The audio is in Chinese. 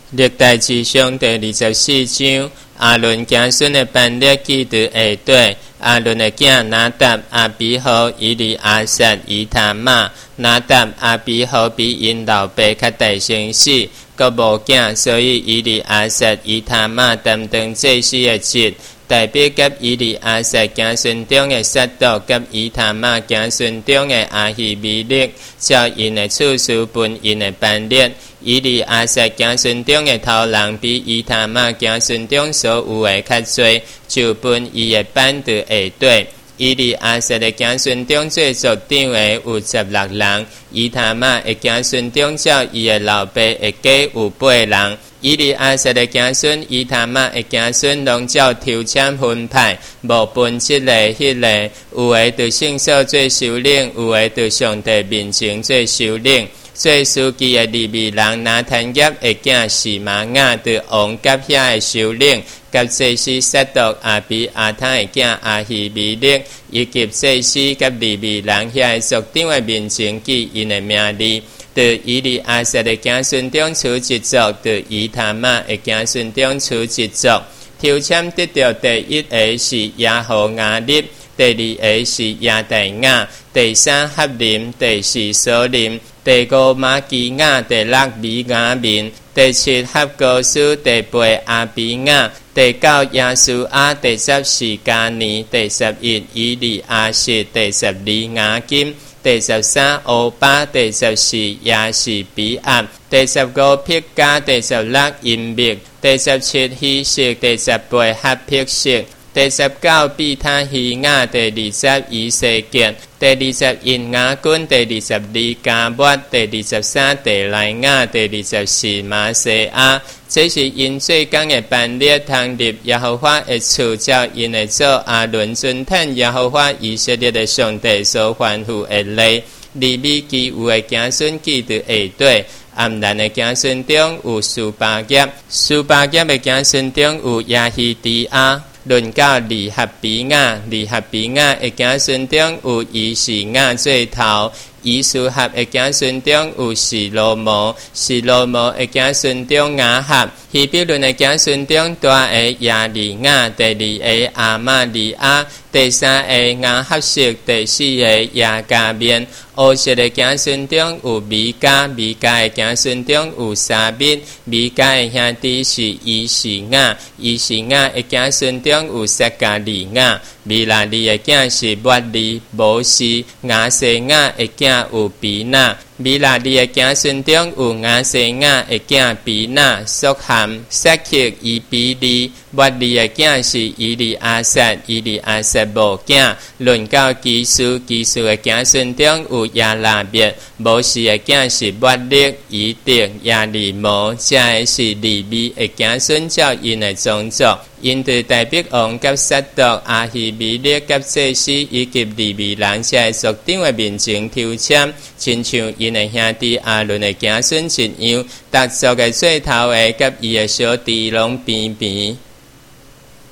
历代志上第24章，亚伦子孙的班列记在下底。亚伦的囝拿答、阿比好、以利亚撒、以他玛。拿答、阿比好比因老爸较大先死，阁无囝，所以以利亚撒、以他玛担当祭司的职。代表甲以利亚撒子孙中的撒督，甲以他玛子孙中的阿希米勒，照因的次序分因的班列。以利亚撒子孙中的头人比以他玛子孙中所有的较多，就分伊的班在下底。以利亚撒的子孙中最族长的有16人，以他玛的子孙中照伊的老爸的家有8人。以利亚撒的子孙，以他玛的子孙，拢照抽签分派，无分这个迄个，有的就圣所做首领，有的就上帝面前做首领。做书记的利未人拿坦业的囝示玛雅，就王甲遐的首领，甲祭司撒督阿比阿他的囝阿希米勒，以及祭司甲利未人遐的族长的面前记因的名字。对以利亚撒的子孙中出一族，对以他玛的子孙中出一族。抽签得到第一个是亚何雅利，第二个是亚大雅，第三合林，第四所林，第五马基雅，第六米雅民，第七合高斯，第八阿比雅，第九亚苏阿，第10是加尼，第11以利亚实，第12雅金，第13欧巴，第14亚士比亚，第15撇加，第16音密，第17希色，第18哈撇色，第19比他希雅，第20以色结，第21雅君，第22加末，第23地莱雅，第24马西亚。这是因做工的班列，通入耶和华的厝，照因的祖亚伦遵听耶和华以色列的上帝所吩咐的例。利未记有的子孙记在下底。暗兰的子孙中有苏巴业，苏巴业的子孙中有亚希迪亚。论到利合比亚，利合比亚的子孙中有以士亚做头。以苏合的子孙中有示罗摩，示罗摩的子孙中雅合。希比伦的子孙中大个亚利亚，第2个阿玛利亚，第3个雅合色，第4个亚加面。乌色的子孙中有米迦，米迦的子孙中有沙密，米迦的兄弟是以士亚，以士亚的子孙中有撒加利亚。米拉利的囝是末利、摩西，亚西亚的囝有比纳。米拉利的子孙中有亚西亚的囝比纳、索含、撒克、以比利。末利的囝是以利亚撒，以利亚撒无囝。论到基数，基数的子孙中有亚拉别，摩西的囝是末利、以迪、亚利摩，这是利未的子孙，照因的宗族。因对代表王甲撒督、阿希米勒甲祭司以及利未人这族长的面前抽签，亲像因的兄弟亚伦的子孙一样，达族的最头的甲伊的小弟拢平平。